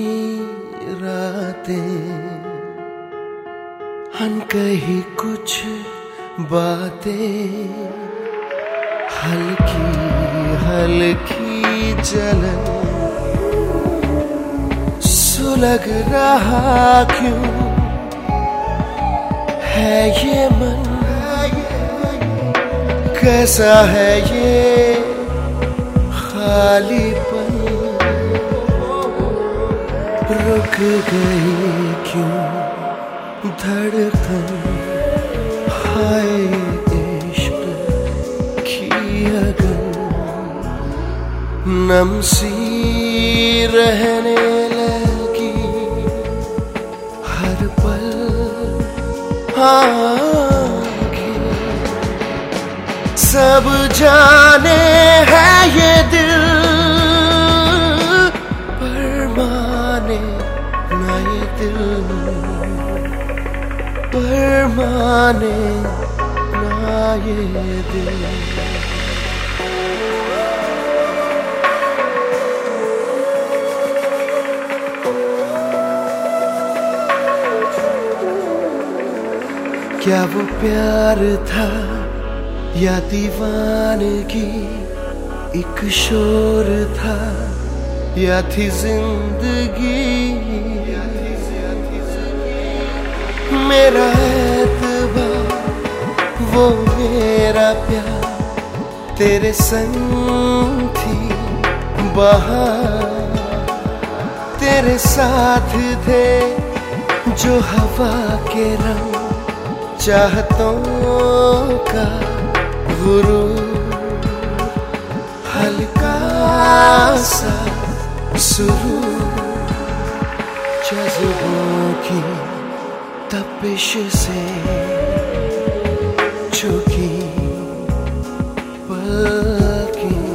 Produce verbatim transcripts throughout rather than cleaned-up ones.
रातें, अनकही कुछ बातें, हल्की हल्की जलन, सुलग रहा क्यों है ये मन, कैसा है ये खालीपन, रुक गई क्यों धड़कन, हाय इश्क की अगन, नम सी रहने लगी हर पल आँखें, सब जाने है ये दिल पर माने ना ये दिल, पर माने ना ये दिल। क्या वो प्यार था या दीवानगी, एक शोर था या थी जिंदगी, मेरा एतबार वो मेरा प्यार, तेरे संग थी बहार, तेरे साथ थे जो हवा के रंग, चाहतों का गुरूर, हल्का सा सुरूर, जज्बों की तपिश से झुकी पलकें,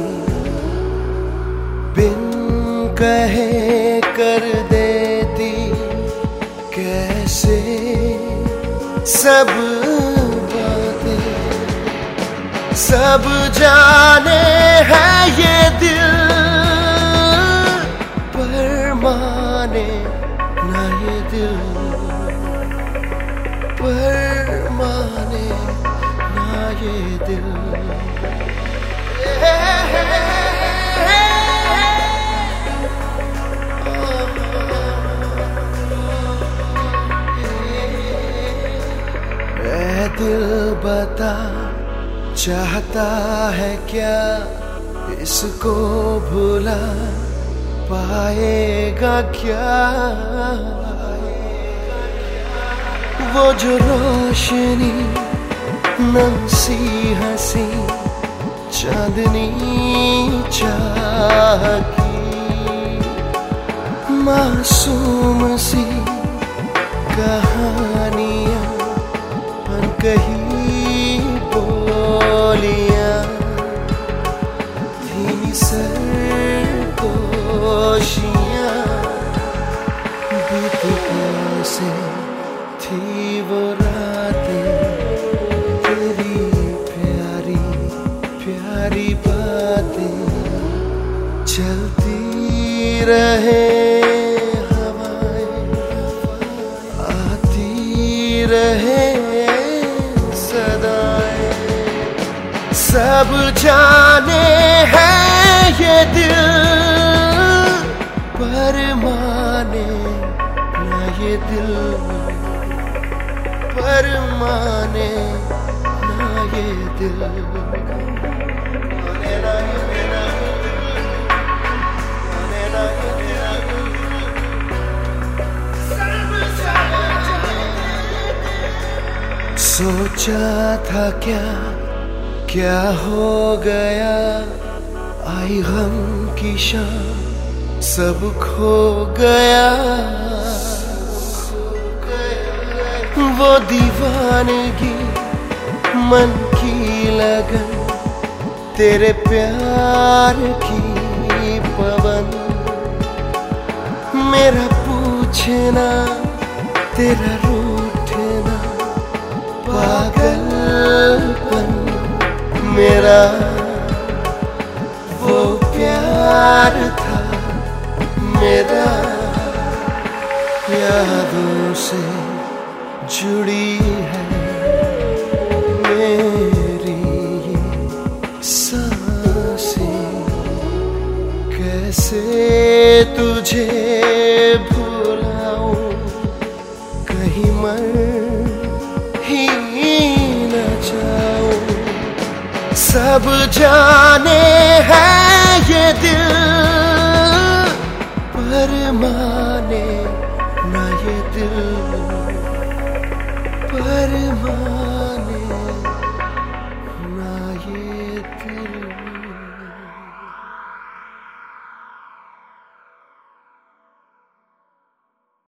बिन कहे कर देती कैसे सब बातें, सब जाने है ये दिल पर माने ना ये दिल, पर माने ना ये दिल। दिल बता चाहता है क्या इसको भुला पाएगा क्या, वो जो रोशनी नम सी हंसी चांदनी चाह की, मासूम सी कहानियां कहीं बोलियां, धीमी सरगोशियां, बीत कैसे थी वो रातें, तेरी प्यारी प्यारी बातें, चलती रहे हवाएं, आती रहे सब जाने है ये दिल पर माने ना ये दिल, पर माने ना ये दिल, माने ना ये मेरा दिल, माने ना ये मेरा दिल, सब जाने। सोचा था क्या क्या हो गया, आई गम की शाम सब खो गया, वो दीवानगी मन की लगन, तेरे प्यार की पवन, मेरा पूछना तेरा रूठना, पागलपन मेरा वो प्यार था मेरा। यादों से जुड़ी है मेरी ये सांसें, कैसे तुझे भुलाऊं, कहीं मर ही न जाऊं। सब जाने हैं ये दिल, पर माने ना ये दिल, पर माने